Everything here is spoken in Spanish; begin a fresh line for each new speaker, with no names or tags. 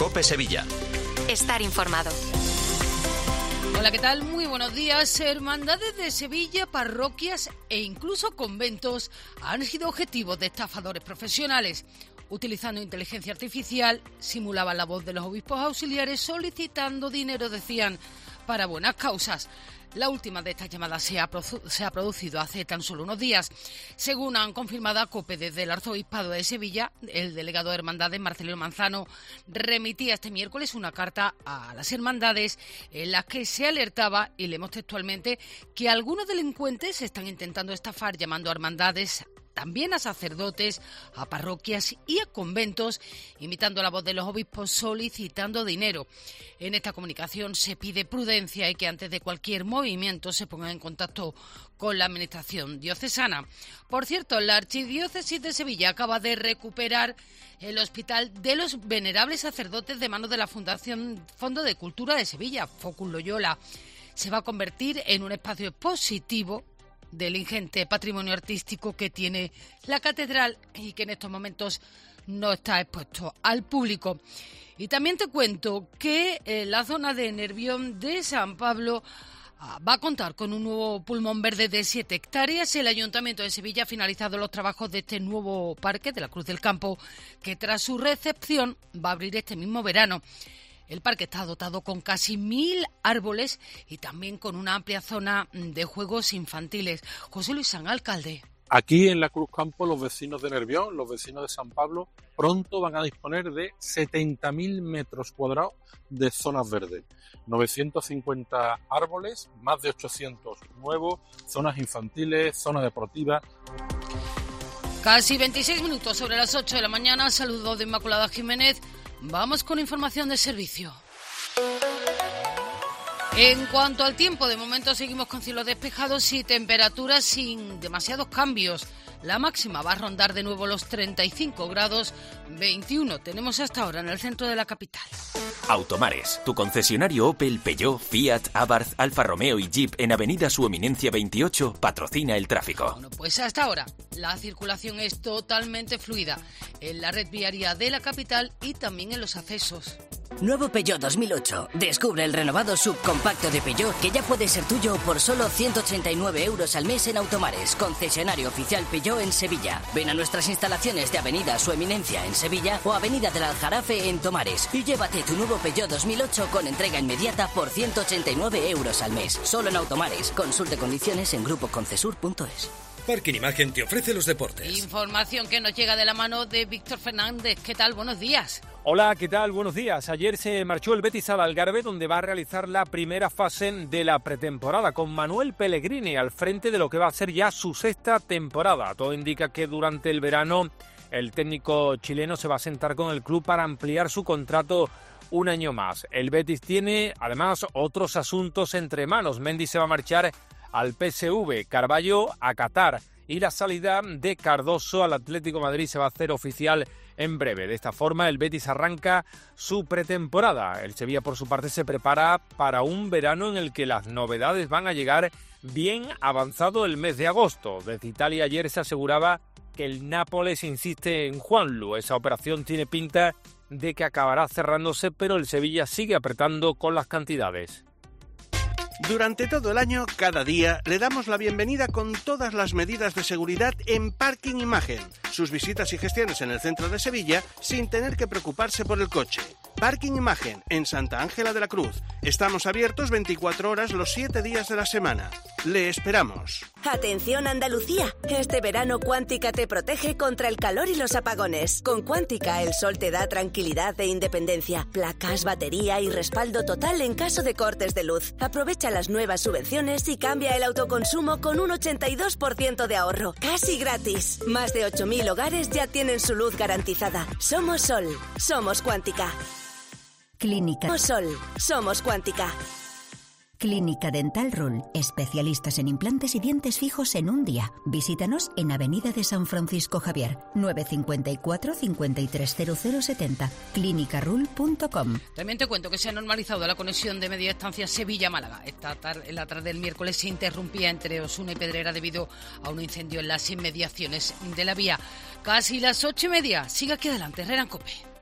COPE Sevilla.
Estar informado.
Hola, ¿qué tal? Muy buenos días. Hermandades de Sevilla, parroquias e incluso conventos han sido objetivos de estafadores profesionales. Utilizando inteligencia artificial, simulaban la voz de los obispos auxiliares solicitando dinero, decían, para buenas causas. La última de estas llamadas se ha producido hace tan solo unos días. Según han confirmado a COPE desde el Arzobispado de Sevilla, el delegado de Hermandades, Marcelino Manzano, remitía este miércoles una carta a las hermandades en la que se alertaba, y leemos textualmente, que algunos delincuentes están intentando estafar llamando a hermandades, también a sacerdotes, a parroquias y a conventos, imitando la voz de los obispos solicitando dinero. En esta comunicación se pide prudencia y que antes de cualquier movimiento se pongan en contacto con la Administración diocesana. Por cierto, la Archidiócesis de Sevilla acaba de recuperar el Hospital de los Venerables Sacerdotes de manos de la Fundación Fondo de Cultura de Sevilla, Focus Loyola. Se va a convertir en un espacio expositivo del ingente patrimonio artístico que tiene la catedral y que en estos momentos no está expuesto al público. Y también te cuento que la zona de Nervión de San Pablo va a contar con un nuevo pulmón verde de 7 hectáreas. El Ayuntamiento de Sevilla ha finalizado los trabajos de este nuevo parque de la Cruz del Campo, que tras su recepción va a abrir este mismo verano. El parque está dotado con casi 1.000 árboles y también con una amplia zona de juegos infantiles. José Luis San, alcalde.
Aquí en la Cruz Campo los vecinos de Nervión, los vecinos de San Pablo, pronto van a disponer de 70.000 metros cuadrados de zonas verdes. 950 árboles, más de 800 nuevos, zonas infantiles, zonas deportivas.
Casi 26 minutos sobre las 8 de la mañana. Saludos de Inmaculada Jiménez. Vamos con información de servicio. En cuanto al tiempo, de momento seguimos con cielos despejados y temperaturas sin demasiados cambios. La máxima va a rondar de nuevo los 35 grados, 21 tenemos hasta ahora en el centro de la capital.
Automares, tu concesionario Opel, Peugeot, Fiat, Abarth, Alfa Romeo y Jeep en Avenida Su Eminencia 28 patrocina el tráfico.
Bueno, pues hasta ahora la circulación es totalmente fluida en la red viaria de la capital y también en los accesos.
Nuevo Peugeot 2008. Descubre el renovado subcompacto de Peugeot que ya puede ser tuyo por solo 189 euros al mes en Automares, concesionario oficial Peugeot en Sevilla. Ven a nuestras instalaciones de Avenida Su Eminencia en Sevilla o Avenida del Aljarafe en Tomares y llévate tu nuevo Peugeot 2008 con entrega inmediata por 189 euros al mes. Solo en Automares. Consulte condiciones en grupoconcesur.es.
Parking Imagen te ofrece los deportes.
Información que nos llega de la mano de Víctor Fernández. ¿Qué tal? Buenos días.
Hola, ¿qué tal? Buenos días. Ayer se marchó el Betis al Algarve, donde va a realizar la primera fase de la pretemporada, con Manuel Pellegrini al frente de lo que va a ser ya su 6ª temporada. Todo indica que durante el verano el técnico chileno se va a sentar con el club para ampliar su contrato un año más. El Betis tiene, además, otros asuntos entre manos. Mendy se va a marchar al PSV, Carballo a Qatar y la salida de Cardoso al Atlético de Madrid se va a hacer oficial en breve. De esta forma el Betis arranca su pretemporada. El Sevilla por su parte se prepara para un verano en el que las novedades van a llegar bien avanzado el mes de agosto. Desde Italia ayer se aseguraba que el Nápoles insiste en Juanlu. Esa operación tiene pinta de que acabará cerrándose, pero el Sevilla sigue apretando con las cantidades.
Durante todo el año, cada día, le damos la bienvenida con todas las medidas de seguridad en Parking Imagen. Sus visitas y gestiones en el centro de Sevilla sin tener que preocuparse por el coche. Parking Imagen, en Santa Ángela de la Cruz. Estamos abiertos 24 horas los 7 días de la semana. Le esperamos.
Atención Andalucía, este verano Cuántica te protege contra el calor y los apagones. Con Cuántica el sol te da tranquilidad e independencia, placas, batería y respaldo total en caso de cortes de luz. Aprovecha las nuevas subvenciones y cambia el autoconsumo con un 82% de ahorro, casi gratis. Más de 8.000 hogares ya tienen su luz garantizada. Somos Sol, somos Cuántica.
Clínica
Sol, somos Cuántica.
Clínica Dental Rul, especialistas en implantes y dientes fijos en un día. Visítanos en Avenida de San Francisco Javier, 954 530070, clinicarul.com.
También te cuento que se ha normalizado la conexión de media distancia Sevilla-Málaga. En la tarde del miércoles se interrumpía entre Osuna y Pedrera debido a un incendio en las inmediaciones de la vía. Casi las 8:30. Sigue aquí adelante, Herrera en COPE.